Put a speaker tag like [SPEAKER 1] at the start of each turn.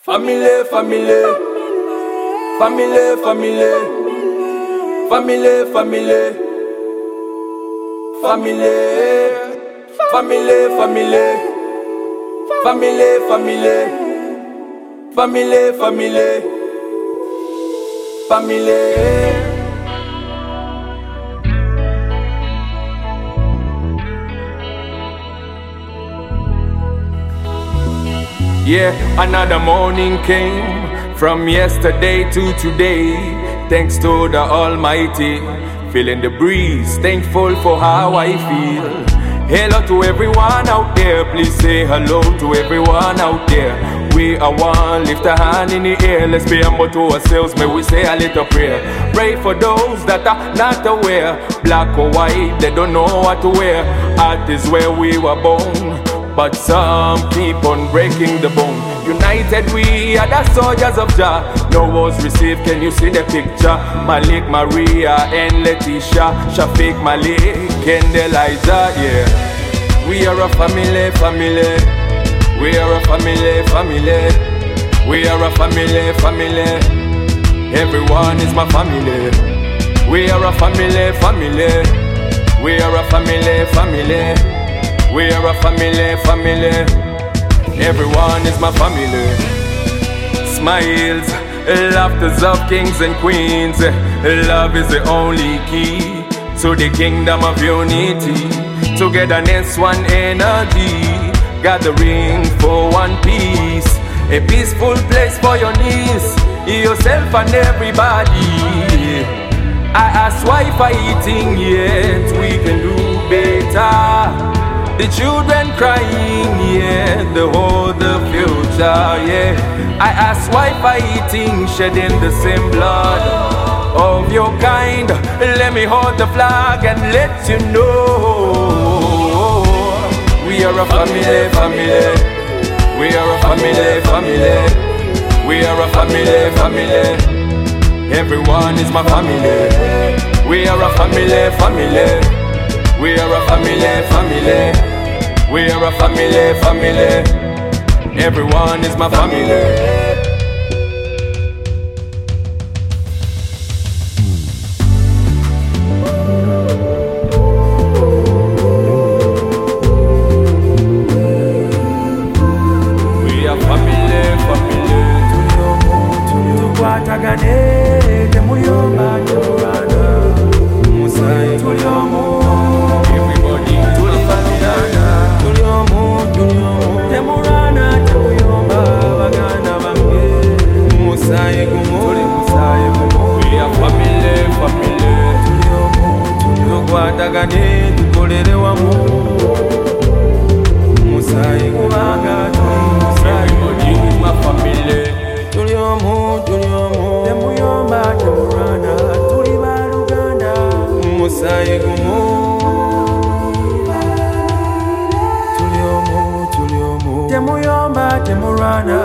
[SPEAKER 1] Family, family, family, family, family, family, family, family, family, family, family, family, family. Yeah, another morning came from yesterday to today. Thanks to the Almighty, feeling the breeze, thankful for how I feel. Hello to everyone out there, please say hello to everyone out there. We are one, lift a hand in the air, let's be humble to ourselves, may we say a little prayer. Pray for those that are not aware, black or white, they don't know what to wear. Art is where we were born, but some keep on breaking the bone. United we are the soldiers of Jah. No wars received, can you see the picture? Malik, Maria and Letitia, Shafiq, Malik and Elijah, yeah. We are a family, family. We are a family, family. We are a family, family. Everyone is my family. We are a family, family. We are a family, family. We are a family, family. Everyone is my family. Smiles, laughters of kings and queens. Love is the only key to the kingdom of unity. Togetherness, one energy. Gathering for one piece. A peaceful place for your niece, yourself and everybody. I ask why fighting yet we can do better. The children crying, yeah, the whole the future, yeah. I ask why fighting, shedding the same blood of your kind. Let me hold the flag and let you know we are a family, family. We are a family, family. We are a family, family. Everyone is my family. We are a family, family. We are a family, family. We are a family, family. Everyone is my family. We are family, family. Tukwatagane, temuyomba, temurana. Musai, tulyomu. Everybody, tulifamilana. Tulyomu, tulyomu. Temurana, temuyomba, bagana bange. Musai gumu, musai gumu. We are family, family. Tulyomu, tulyomu. Tukwatagane, tukolere wamu. Musai gumaga, musai gumu. My family. Tulyomu, tulyomu. Temuyomba, temurana. Tulibaluganda. Musai gumu. Tulyomu, tulyomu. Temuyomba, temurana.